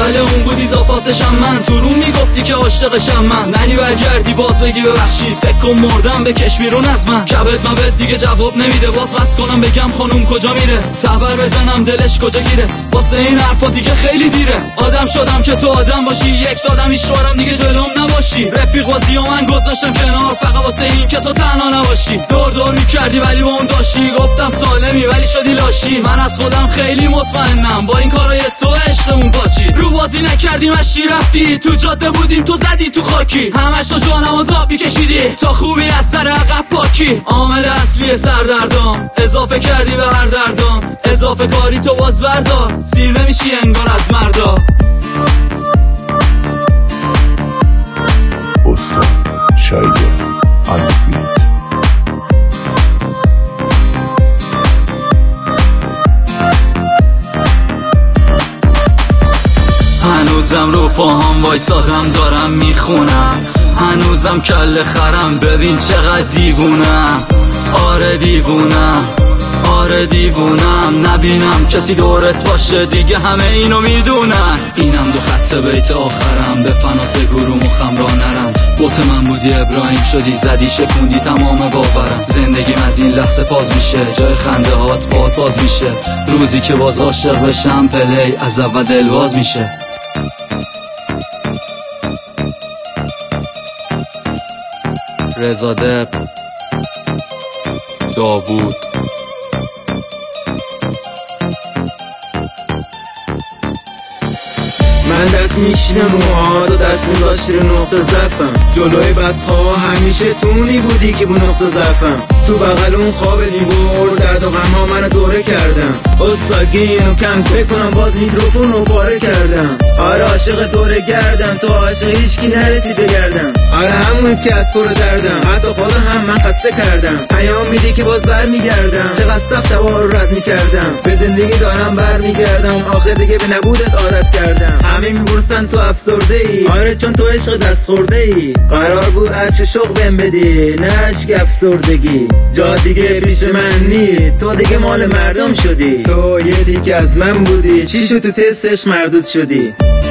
اهل اون بودی زاپاسشم من، تو روم میگفتی که عاشقشم من، نری برگردی باز بگی ببخشید، فکر کن مردم بکش بیرون از من. کبد مبد دیگه جواب نمیده، باز بس کنم بگم خانوم کجا میره، تبر بزنم دلش کجا گیره، واسه این حرفا دیگه خیلی دیره. آدم شدم که تو آدم باشی، یک دادم ایشوارم دیگه جلوم نباشی، رفیق بازی و من گذاشتم کنار فقط واسه این که تو تنها نباشی. دور دور میکردی ولی با اون داشتی، گفتم سالمی ولی شدی لاشی. من از خودم خیلی مطمئنم با این کارای تو عشقمون پاچی. رو بازی نکردیم اشتی رفتی، تو جاده بودیم تو زدی تو خاکی، همش تو جانم و زابی کشیدی تا خوبی از سر عقب پاکی. عامل اصلی سردردام اضافه کردی به هر دردام، اضافه کاری تو باز بردار، سیر نمیشی انگار از مردا. استاد شایده آنبیت. هنوزم رو پاهام وایسادم دارم میخونم، هنوزم کل خرم ببین چقدر دیوونم. آره دیوونم، آره دیوونم، نبینم کسی دورت باشه دیگه همه اینو میدونن. اینم دو خط بیت آخرم، به فنات بگو رو مخم را نرم. بوت من بودی ابراهیم شدی زدی شکوندی تمام باورم. زندگیم از این لحظه پاز میشه، جای خنده هات باد باز میشه، روزی که باز عاشق بشم پلی از اول دل باز میشه. رضا دب، داوود. من دست میشینم موهات و دست میداشتی رو نقطه ضعفم، جلوی بدخواه همیشه تونی بودی که بو نقطه ضعفم. تو بغل اون خواب نیبور درد و غم ها منو دوره کردم، استاگینو کم فکر کنم باز میکروفون رو پاره کردم. آره عاشق دوره گردم، تو عاشق هیچکی نرسید بگردم. آره همون که از پر دردم، حتی خودم هم من خسته کردم. پیام میدی که باز بر میگردم، چقدر سخت شبا رو رد میکردم، به زندگی دارم بر میگردم. آخر دیگه به نبودت عادت کردم، همه میپرسن تو افسرده ای. آره چون تو عشق دست خورده ای، قرار بود عشق شوق بهم بدی نه عشق افسردگی. جا دیگه پیش من نیست، تو دیگه مال مردم شدی. تو یه تیک از من بودی، چی شد تو تستش مردود شدی؟